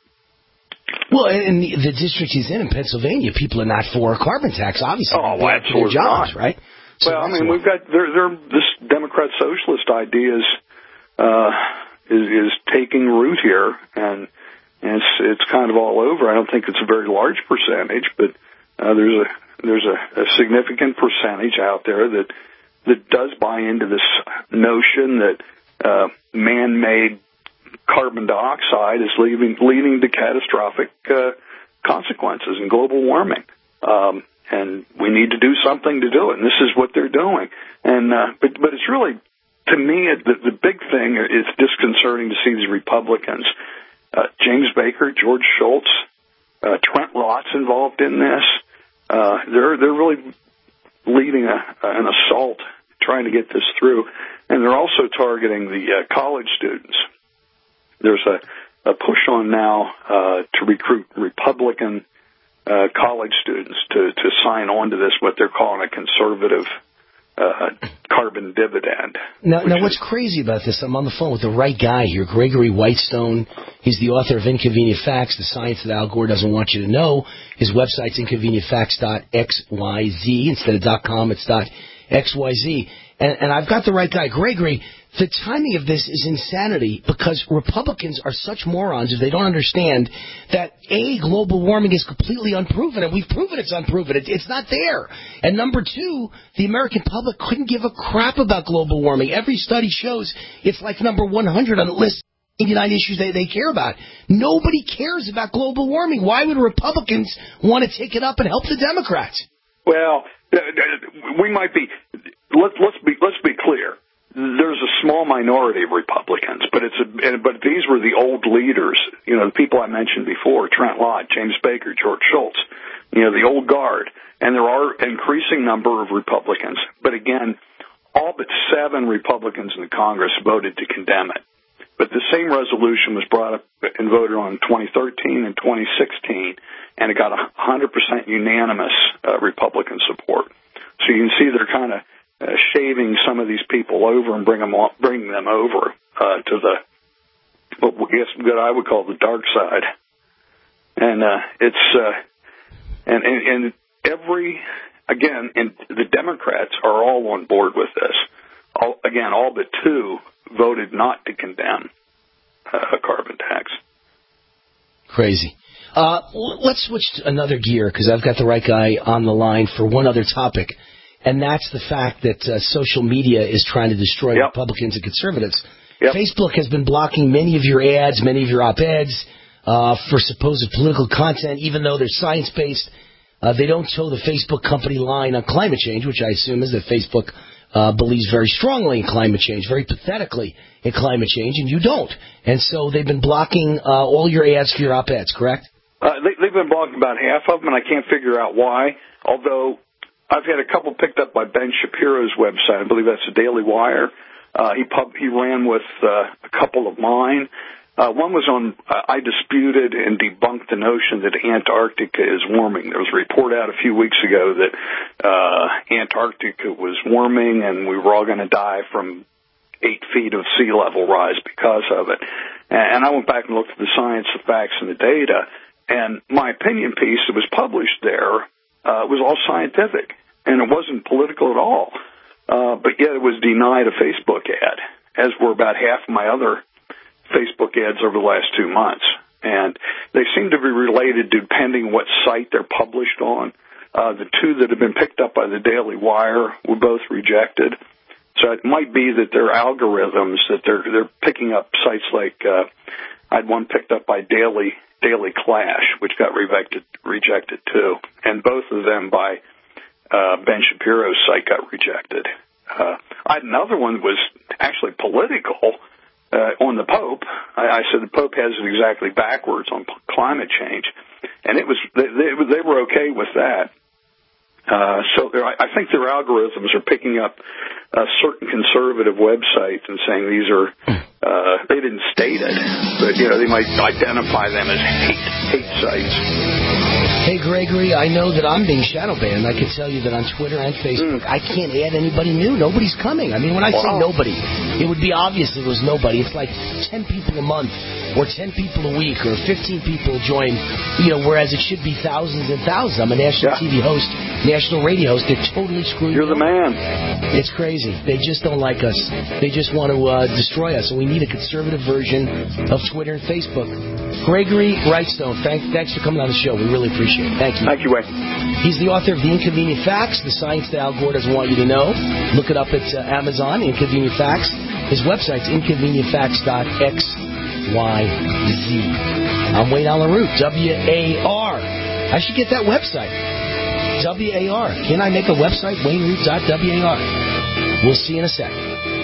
Well, in the, the district he's in in Pennsylvania, people are not for a carbon tax. Obviously, oh, well, absolutely their jobs, not. right? So well, I mean, we've got there. There, this Democrat socialist idea is uh, is, is taking root here, and, and it's it's kind of all over. I don't think it's a very large percentage, but uh, there's a there's a, a significant percentage out there that that does buy into this notion that uh, man-made carbon dioxide is leading leading to catastrophic uh, consequences in global warming. Um, And we need to do something to do it. And this is what they're doing. And uh, but but it's really, to me, the, the big thing is disconcerting to see these Republicans, uh, James Baker, George Shultz, uh, Trent Lott's involved in this. Uh, they're they're really leading a, an assault trying to get this through, and they're also targeting the uh, college students. There's a, a push on now uh, to recruit Republican Uh, college students to, to sign on to this, what they're calling a conservative uh, carbon dividend. Now, now what's crazy about this, I'm on the phone with the right guy here, Gregory Whitestone. He's the author of Inconvenient Facts, The Science That Al Gore Doesn't Want You to Know. His website's inconvenient facts dot x y z. Instead of .com, it's .xyz. And, and I've got the right guy. Gregory, the timing of this is insanity because Republicans are such morons if they don't understand that, A, global warming is completely unproven, and we've proven it's unproven. It, it's not there. And number two, the American public couldn't give a crap about global warming. Every study shows it's like number one hundred on the list of eighty-nine issues they, they care about. Nobody cares about global warming. Why would Republicans want to take it up and help the Democrats? Well, we might be. Let's let's be let's be clear. There's a small minority of Republicans, but it's a, but these were the old leaders. You know, the people I mentioned before: Trent Lott, James Baker, George Shultz. You know, the old guard. And there are an increasing number of Republicans. But again, all but seven Republicans in the Congress voted to condemn it. But the same resolution was brought up and voted on in twenty thirteen and twenty sixteen, and it got one hundred percent unanimous uh, Republican support. So you can see they're kind of uh, shaving some of these people over and bring them on, bringing them over uh, to the what I guess what I would call the dark side. And uh, it's uh, and, and and every again, and the Democrats are all on board with this. All, again, all but two voted not to condemn uh, a carbon tax. Crazy. Uh, let's switch to another gear because I've got the right guy on the line for one other topic, and that's the fact that uh, social media is trying to destroy yep. Republicans and conservatives. Yep. Facebook has been blocking many of your ads, many of your op-eds uh, for supposed political content, even though they're science-based. Uh, they don't toe the Facebook company line on climate change, which I assume is that Facebook uh, believes very strongly in climate change, very pathetically in climate change, and you don't. And so they've been blocking uh, all your ads for your op-eds, correct? Uh, they, they've been blocking about half of them, and I can't figure out why, although I've had a couple picked up by Ben Shapiro's website. I believe that's the Daily Wire. Uh, he pub, he ran with uh, a couple of mine. Uh, one was on, uh, I disputed and debunked the notion that Antarctica is warming. There was a report out a few weeks ago that uh, Antarctica was warming and we were all going to die from eight feet of sea level rise because of it. And I went back and looked at the science, the facts, and the data. And my opinion piece that was published there uh, was all scientific, and it wasn't political at all. uh, but yet it was denied a Facebook ad, as were about half of my other Facebook ads over the last two months. And they seem to be related depending on what site they're published on. Uh, the two that have been picked up by the Daily Wire were both rejected. So it might be that their algorithms, that they're they're picking up sites like, uh, I had one picked up by Daily Daily Clash, which got rejected, rejected too. And both of them by uh, Ben Shapiro's site got rejected. Uh, I had another one that was actually political. Uh, on the Pope, I, I said the Pope has it exactly backwards on p- climate change, and it was they, they, they were okay with that. Uh, so I, I think their algorithms are picking up uh, certain conservative websites and saying these are uh, they didn't state it, but you know they might identify them as hate hate sites. Hey, Gregory, I know that I'm being shadow banned. I can tell you that on Twitter and Facebook, mm. I can't add anybody new. Nobody's coming. I mean, when I wow. say nobody, it would be obvious it was nobody. It's like ten people a month or ten people a week or fifteen people join, you know, whereas it should be thousands and thousands. I'm a national yeah. T V host, national radio host. They're totally screwed. You're the man. It's crazy. They just don't like us. They just want to uh, destroy us. And we need a conservative version of Twitter and Facebook. Gregory Wrightstone, thank, thanks for coming on the show. We really appreciate it. Thank you. Thank you, Wayne. He's the author of The Inconvenient Facts, the science that Al Gore doesn't want you to know. Look it up at uh, Amazon, Inconvenient Facts. His website's inconvenient facts dot x y z. I'm Wayne Allen Root, W A R. I should get that website. W A R. Can I make a website? wayne root dot w a r. We'll see you in a second.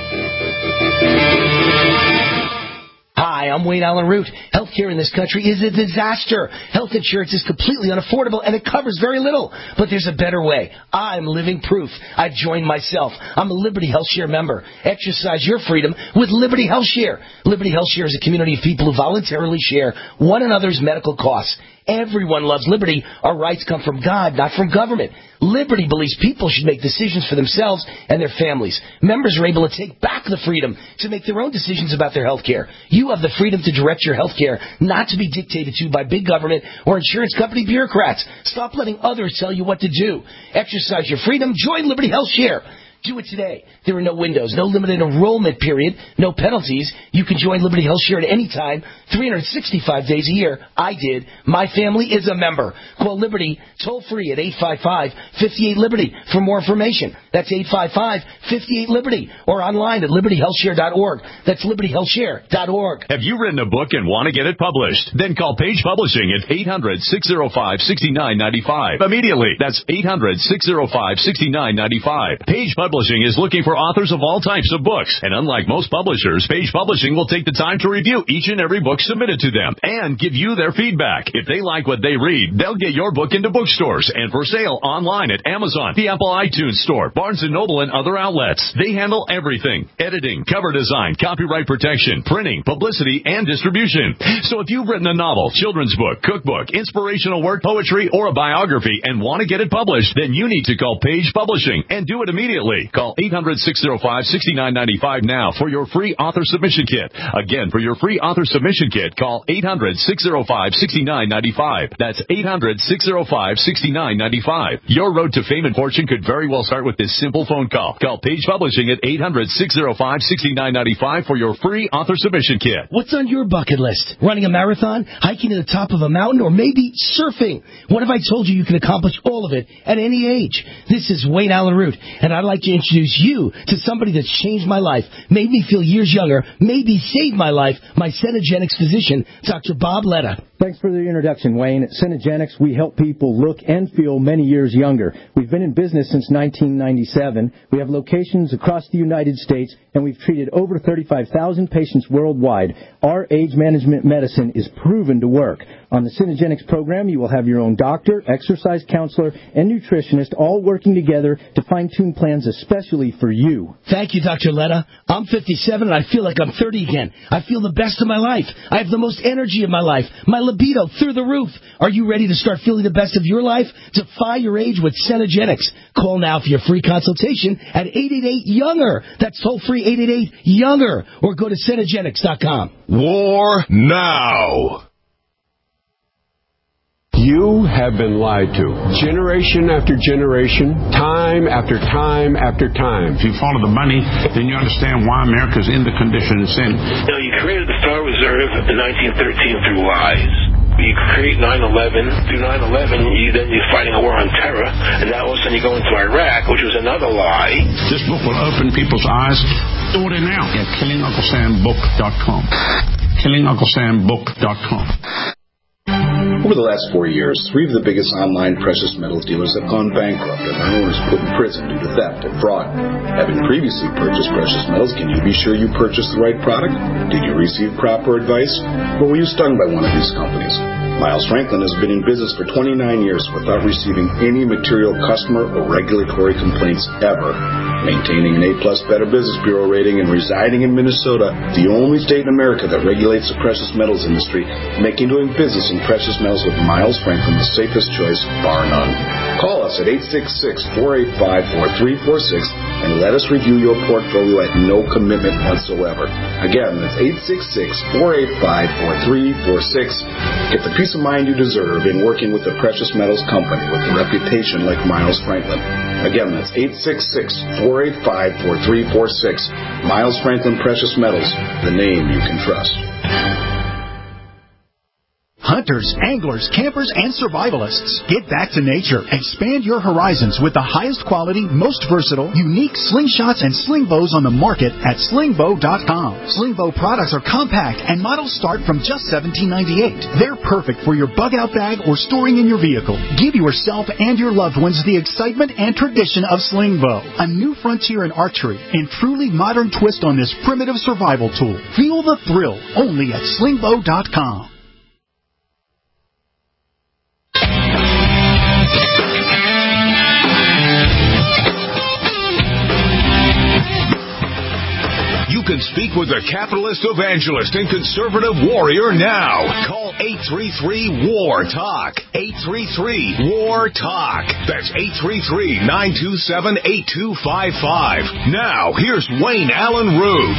Hi, I'm Wayne Allen Root. Healthcare in this country is a disaster. Health insurance is completely unaffordable, and it covers very little. But there's a better way. I'm living proof. I've joined myself. I'm a Liberty HealthShare member. Exercise your freedom with Liberty HealthShare. Liberty HealthShare is a community of people who voluntarily share one another's medical costs. Everyone loves liberty. Our rights come from God, not from government. Liberty believes people should make decisions for themselves and their families. Members are able to take back the freedom to make their own decisions about their health care. You have the freedom to direct your health care, not to be dictated to by big government or insurance company bureaucrats. Stop letting others tell you what to do. Exercise your freedom. Join Liberty HealthShare. Do it today. There are no windows, no limited enrollment period, no penalties. You can join Liberty HealthShare at any time, three hundred sixty-five days a year. I did. My family is a member. Call Liberty toll free at eight five five, five eight, Liberty for more information. That's eight five five, five eight, Liberty or online at liberty health share dot org. That's liberty health share dot org. Have you written a book and want to get it published? Then call Page Publishing at eight hundred, six oh five, six nine nine five. Immediately. That's eight hundred, six oh five, six nine nine five. Page Publishing is looking for authors of all types of books. And unlike most publishers, Page Publishing will take the time to review each and every book submitted to them and give you their feedback. If they like what they read, they'll get your book into bookstores and for sale online at Amazon, the Apple iTunes Store, Barnes and Noble, and other outlets. They handle everything: editing, cover design, copyright protection, printing, publicity, and distribution. So if you've written a novel, children's book, cookbook, inspirational work, poetry, or a biography and want to get it published, then you need to call Page Publishing and do it immediately. Call eight hundred, six oh five, six nine nine five now for your free author submission kit. Again, for your free author submission kit, call eight hundred, six oh five, six nine nine five. That's eight hundred, six oh five, six nine nine five. Your road to fame and fortune could very well start with this simple phone call. Call Page Publishing at eight hundred, six oh five, six nine nine five for your free author submission kit. What's on your bucket list? Running a marathon? Hiking to the top of a mountain? Or maybe surfing? What if I told you you can accomplish all of it at any age? This is Wayne Allen Root, and I'd like to introduce you to somebody that's changed my life, made me feel years younger, maybe saved my life, my Cenegenics physician, Doctor Bob Letta. Thanks for the introduction, Wayne. At Cenegenics, we help people look and feel many years younger. We've been in business since nineteen ninety-seven. We have locations across the United States, and we've treated over thirty-five thousand patients worldwide. Our age management medicine is proven to work. On the Cenegenics program, you will have your own doctor, exercise counselor, and nutritionist all working together to fine-tune plans especially for you. Thank you, Doctor Letta. I'm fifty-seven, and I feel like I'm thirty again. I feel the best of my life. I have the most energy of my life. My libido through the roof. Are you ready to start feeling the best of your life? Defy your age with Cenegenics. Call now for your free consultation at eight eight eight, younger. That's toll free eight eight eight, younger. Or go to Cenegenics dot com. War now. You have been lied to. Generation after generation, time after time after time. If you follow the money, then you understand why America's in the condition it's in. You know, you created the Federal Reserve in nineteen thirteen through lies. You create nine eleven. Through nine eleven, you, then you're fighting a war on terror, and now all of a sudden you go into Iraq, which was another lie. This book will open people's eyes. Order now at killing uncle sam book dot com. killing uncle sam book dot com. Over the last four years, three of the biggest online precious metals dealers have gone bankrupt and their owners put in prison due to theft and fraud. Having previously purchased precious metals, can you be sure you purchased the right product? Did you receive proper advice? Or were you stung by one of these companies? Miles Franklin has been in business for twenty-nine years without receiving any material customer or regulatory complaints ever. Maintaining an A-plus Better Business Bureau rating and residing in Minnesota, the only state in America that regulates the precious metals industry, making doing business in precious metals with Miles Franklin the safest choice, bar none. Call us at eight six six, four eight five, four three four six and let us review your portfolio at no commitment whatsoever. Again, that's eight six six, four eight five, four three four six. Get the peace of mind you deserve in working with a precious metals company with a reputation like Miles Franklin. Again, that's eight six six, four eight five, four three four six. Miles Franklin Precious Metals, the name you can trust. Hunters, anglers, campers, and survivalists. Get back to nature. Expand your horizons with the highest quality, most versatile, unique slingshots and sling bows on the market at sling bow dot com. Sling bow products are compact and models start from just seventeen ninety-eight. They're perfect for your bug-out bag or storing in your vehicle. Give yourself and your loved ones the excitement and tradition of sling bow. A new frontier in archery and truly modern twist on this primitive survival tool. Feel the thrill only at sling bow dot com. You can speak with the capitalist evangelist and conservative warrior now. Call eight three three, W A R, TALK. eight three three, W A R, TALK. That's eight three three, nine two seven, eight two five five. Now, here's Wayne Allen Root.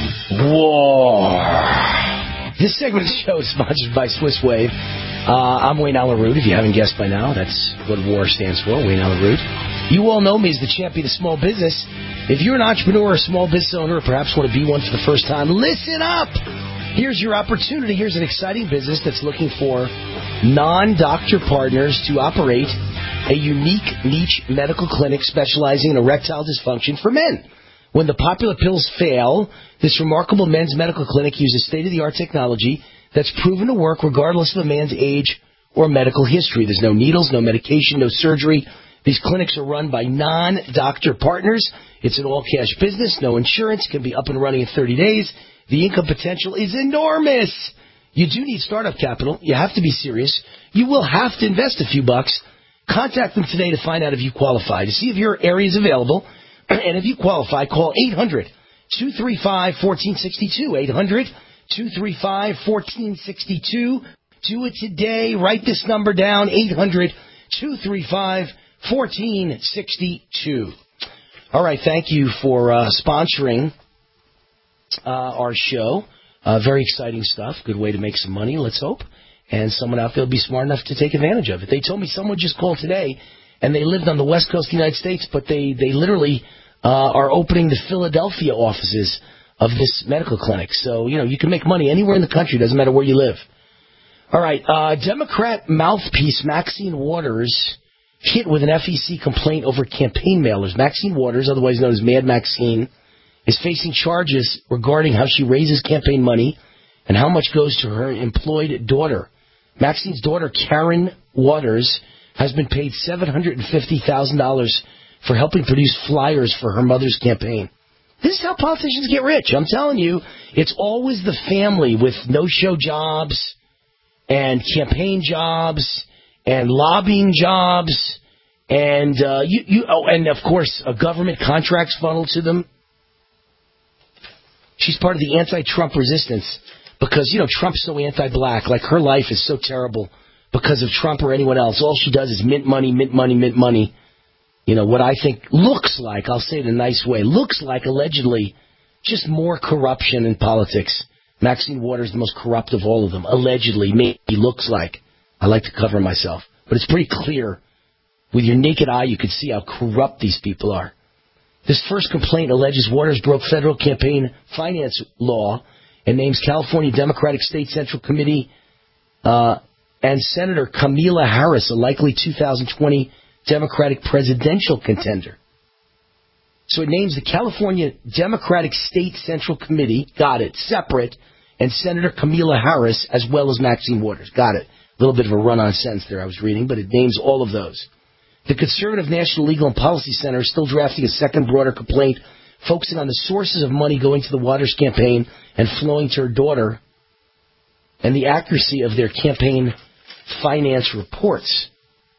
War. This segment of the show is sponsored by Swiss Wave. Uh, I'm Wayne Allen Root. If you haven't guessed by now, that's what W A R stands for, Wayne Allen Root. You all know me as the champion of small business. If you're an entrepreneur or a small business owner or perhaps want to be one for the first time, listen up! Here's your opportunity. Here's an exciting business that's looking for non-doctor partners to operate a unique niche medical clinic specializing in erectile dysfunction for men. When the popular pills fail, this remarkable men's medical clinic uses state-of-the-art technology that's proven to work regardless of a man's age or medical history. There's no needles, no medication, no surgery. These clinics are run by non-doctor partners. It's an all-cash business, no insurance, can be up and running in thirty days. The income potential is enormous. You do need startup capital. You have to be serious. You will have to invest a few bucks. Contact them today to find out if you qualify, to see if your area is available. And if you qualify, call eight hundred, two three five, one four six two, eight hundred, two three five, one four six two. Do it today. Write this number down, eight hundred, two three five, one four six two. All right, thank you for uh, sponsoring uh, our show. Uh, very exciting stuff. Good way to make some money, let's hope. And someone out there will be smart enough to take advantage of it. They told me someone just called today, and they lived on the west coast of the United States, but they, they literally uh, are opening the Philadelphia offices of this medical clinic. So, you know, you can make money anywhere in the country. Doesn't matter where you live. All right, uh, Democrat mouthpiece Maxine Waters hit with an F E C complaint over campaign mailers. Maxine Waters, otherwise known as Mad Maxine, is facing charges regarding how she raises campaign money and how much goes to her employed daughter. Maxine's daughter, Karen Waters, has been paid seven hundred fifty thousand dollars for helping produce flyers for her mother's campaign. This is how politicians get rich. I'm telling you, it's always the family with no-show jobs and campaign jobs and lobbying jobs and, uh, you, you, oh, and of course, a government contracts funneled to them. She's part of the anti-Trump resistance because, you know, Trump's so anti-black. Like, her life is so terrible because of Trump or anyone else. All she does is mint money, mint money, mint money. You know, what I think looks like, I'll say it in a nice way, looks like, allegedly, just more corruption in politics. Maxine Waters, the most corrupt of all of them, allegedly, maybe looks like. I like to cover myself. But it's pretty clear. With your naked eye, you can see how corrupt these people are. This first complaint alleges Waters broke federal campaign finance law and names California Democratic State Central Committee uh, and Senator Kamala Harris, a likely two thousand twenty Democratic presidential contender. So it names the California Democratic State Central Committee, got it, separate, and Senator Kamala Harris as well as Maxine Waters, got it. A little bit of a run-on sentence there I was reading, but it names all of those. The Conservative National Legal and Policy Center is still drafting a second broader complaint focusing on the sources of money going to the Waters campaign and flowing to her daughter and the accuracy of their campaign finance reports.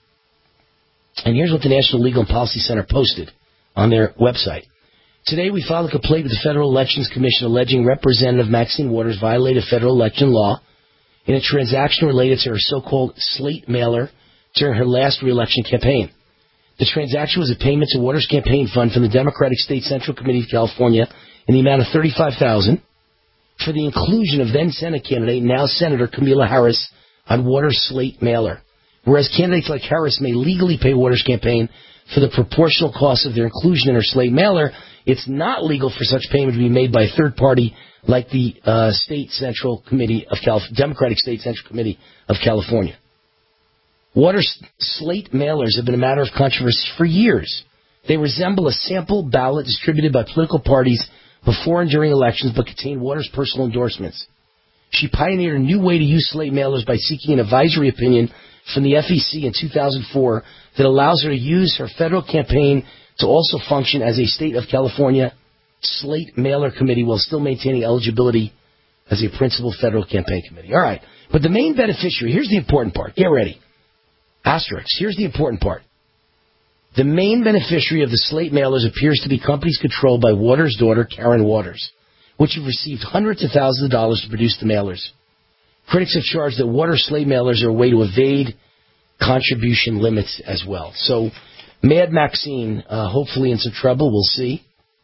And here's what the National Legal and Policy Center posted on their website. Today we filed a complaint with the Federal Elections Commission alleging Representative Maxine Waters violated federal election law in a transaction related to her so-called slate mailer during her last re-election campaign. The transaction was a payment to Waters' campaign fund from the Democratic State Central Committee of California in the amount of thirty-five thousand dollars for the inclusion of then Senate candidate, now Senator Kamala Harris, on Waters' slate mailer. Whereas candidates like Harris may legally pay Waters' campaign for the proportional cost of their inclusion in her slate mailer, it's not legal for such payment to be made by a third party like the uh, State Central Committee of Calif- Democratic State Central Committee of California. Waters' slate mailers have been a matter of controversy for years. They resemble a sample ballot distributed by political parties before and during elections, but contain Waters' personal endorsements. She pioneered a new way to use slate mailers by seeking an advisory opinion from the F E C in two thousand four that allows her to use her federal campaign to also function as a State of California slate mailer committee while still maintaining eligibility as a principal federal campaign committee. All right. But the main beneficiary, here's the important part. Get ready. Asterisks. Here's the important part. The main beneficiary of the slate mailers appears to be companies controlled by Waters' daughter, Karen Waters, which have received hundreds of thousands of dollars to produce the mailers. Critics have charged that Waters' slate mailers are a way to evade contribution limits as well. So, Mad Maxine, uh, hopefully in some trouble. We'll see.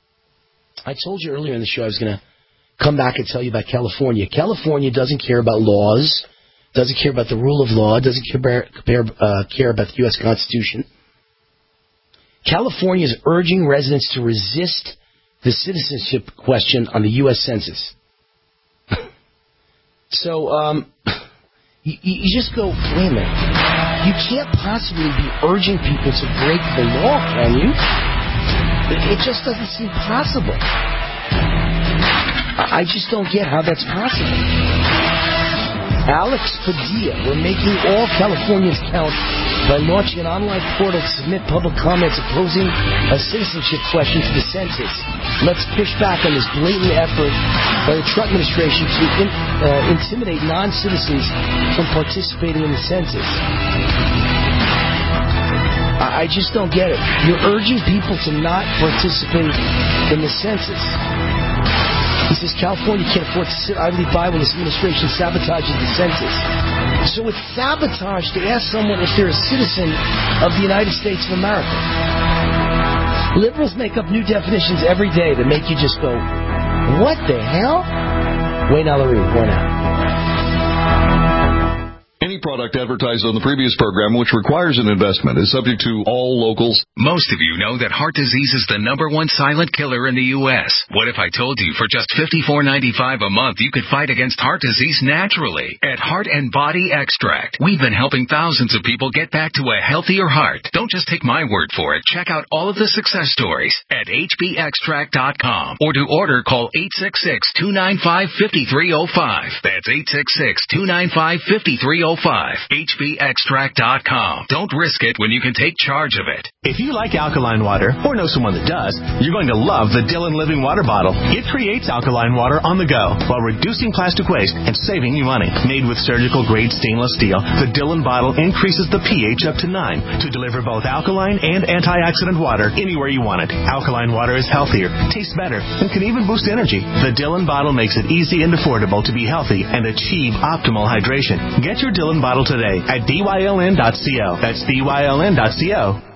I told you earlier in the show I was going to come back and tell you about California. California doesn't care about laws, doesn't care about the rule of law, doesn't care, care, uh, care about the U S Constitution. California is urging residents to resist the citizenship question on the U S Census. so, um, you, you just go, wait a minute. You can't possibly be urging people to break the law, can you? It, it just doesn't seem possible. I just don't get how that's possible. Alex Padilla, we're making all Californians count by launching an online portal to submit public comments opposing a citizenship question to the census. Let's push back on this blatant effort by the Trump administration to in, uh, intimidate non-citizens from participating in the census. I, I just don't get it. You're urging people to not participate in the census. He says California can't afford to sit idly by when this administration sabotages the census. So it's sabotage to ask someone if they're a citizen of the United States of America. Liberals make up new definitions every day that make you just go, what the hell? Wayne Ellery, point out. Any product advertised on the previous program which requires an investment is subject to all locals. Most of you know that heart disease is the number one silent killer in the U S What if I told you for just fifty-four ninety-five a month you could fight against heart disease naturally? At Heart and Body Extract, we've been helping thousands of people get back to a healthier heart. Don't just take my word for it. Check out all of the success stories at H B extract dot com. Or to order, call eight six six, two nine five, five three zero five. That's eight six six, two nine five, five three zero five. H B extract dot com. Don't risk it when you can take charge of it. If you like alkaline water, or know someone that does, you're going to love the Dylan Living Water Bottle. It creates alkaline water on the go while reducing plastic waste and saving you money. Made with surgical-grade stainless steel, the Dylan bottle increases the pH up to nine to deliver both alkaline and antioxidant water anywhere you want it. Alkaline water is healthier, tastes better, and can even boost energy. The Dylan bottle makes it easy and affordable to be healthy and achieve optimal hydration. Get your Dylan bottle today at D Y L N dot co. That's D Y L N dot co.